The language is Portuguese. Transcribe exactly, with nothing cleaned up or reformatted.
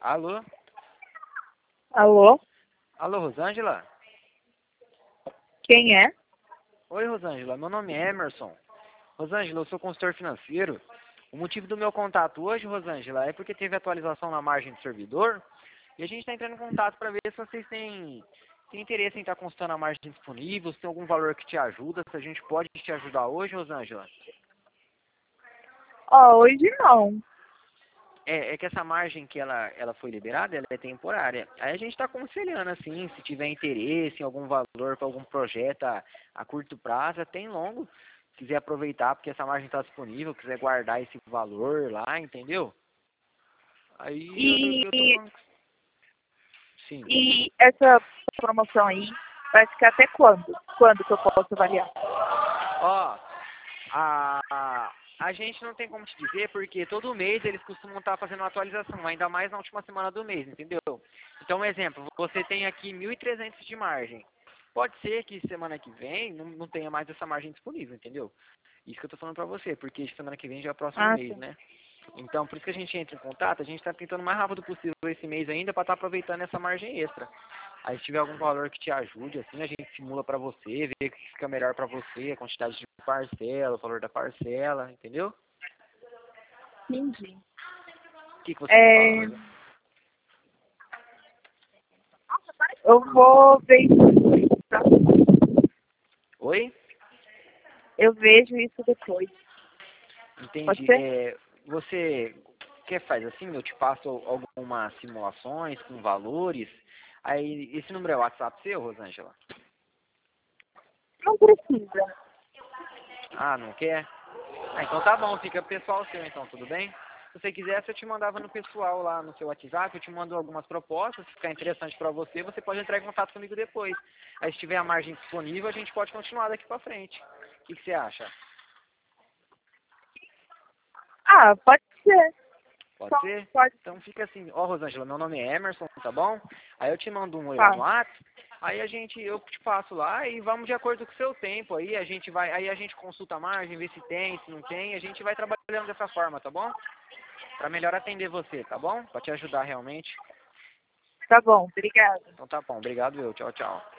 Alô? Alô? Alô, Rosângela? Quem é? Oi, Rosângela. Meu nome é Emerson. Rosângela, eu sou consultor financeiro. O motivo do meu contato hoje, Rosângela, é porque teve atualização na margem do servidor e a gente está entrando em contato para ver se vocês têm, têm interesse em estar consultando a margem disponível, se tem algum valor que te ajuda, se a gente pode te ajudar hoje, Rosângela. Ó, hoje não. É, é que essa margem que ela, ela foi liberada, ela é temporária. Aí a gente está aconselhando, assim, se tiver interesse em algum valor para algum projeto a, a curto prazo, até em longo, quiser aproveitar porque essa margem está disponível, quiser guardar esse valor lá, entendeu? Aí eu, eu, eu tô E, falando... Sim. e essa promoção aí vai ficar até quando? Quando que eu posso avaliar? Ó, a, a, a gente não tem como te dizer, porque todo mês eles costumam estar fazendo uma atualização, ainda mais na última semana do mês, entendeu? Então, um exemplo, você tem aqui mil e trezentos de margem. Pode ser que semana que vem não, não tenha mais essa margem disponível, entendeu? Isso que eu tô falando pra você, porque semana que vem já é o próximo Ah, mês, sim. né? Então, por isso que a gente entra em contato, a gente está tentando o mais rápido possível esse mês ainda para estar aproveitando essa margem extra. Aí se tiver algum valor que te ajude, assim, a gente simula para você, vê o que fica melhor para você, a quantidade de parcela, o valor da parcela, entendeu? Entendi. O que, que você me fala, É, Rosa? eu vou ver isso, tá? Oi? Eu vejo isso depois. Pode Entendi. ser? É, você quer faz assim? Eu te passo algumas simulações com valores. Aí, esse número é o WhatsApp seu, Rosângela? Não precisa. Ah, não quer? Ah, então tá bom, fica pessoal seu então, tudo bem? Se você quisesse, eu te mandava no pessoal lá no seu WhatsApp, eu te mando algumas propostas, se ficar interessante pra você, você pode entrar em contato comigo depois. Aí se tiver a margem disponível, a gente pode continuar daqui pra frente. O que, que você acha? Ah, pode ser. Pode Só ser? pode. Então fica assim, ó Rosângela, meu nome é Emerson, tá bom? Aí eu te mando um oi lá Tá. no WhatsApp, aí a gente, eu te passo lá e vamos de acordo com o seu tempo aí, a gente vai, aí a gente consulta a margem, vê se tem, se não tem, a gente vai trabalhando dessa forma, tá bom? Pra melhor atender você, tá bom? Pra te ajudar realmente. Tá bom, obrigada. Então tá bom, obrigado eu, tchau, tchau.